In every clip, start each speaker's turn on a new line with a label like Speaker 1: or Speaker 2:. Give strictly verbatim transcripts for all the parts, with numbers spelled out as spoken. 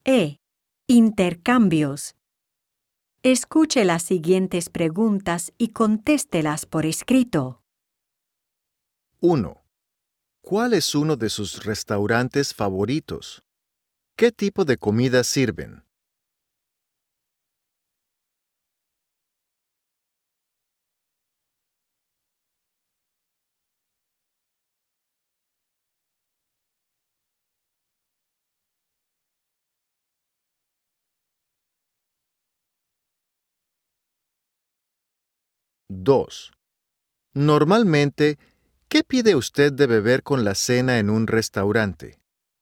Speaker 1: E. Intercambios. Escuche las siguientes preguntas y contéstelas por escrito.
Speaker 2: uno. ¿Cuál es uno de sus restaurantes favoritos? ¿Qué tipo de comida sirven? dos. Normalmente, ¿qué pide usted de beber con la cena en un restaurante?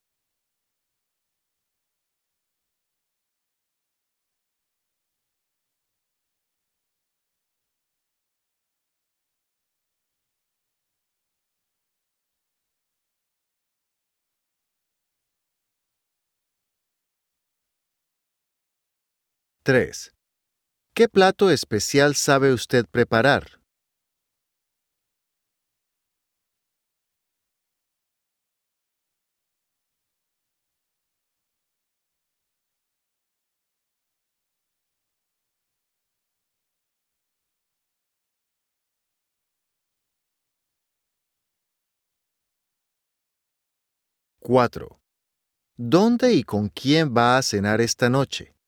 Speaker 2: tres. ¿Qué plato especial sabe usted preparar? cuatro. ¿Dónde y con quién va a cenar esta noche?